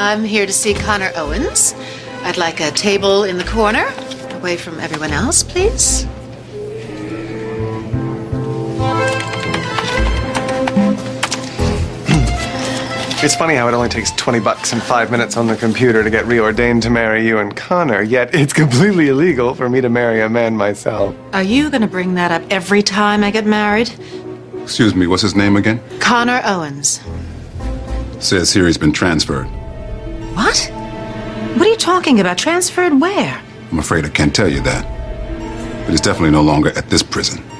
I'm here to see Connor Owens. I'd like a table in the corner, away from everyone else, please. It's funny how it only takes $20 and 5 minutes on the computer to get reordained to marry you and Connor, yet it's completely illegal for me to marry a man myself. Are you going to bring that up every time I get married? Excuse me, what's his name again? Connor Owens. Says here he's been transferred. What? What are you talking about? Transferred where? I'm afraid I can't tell you that. But he's definitely no longer at this prison.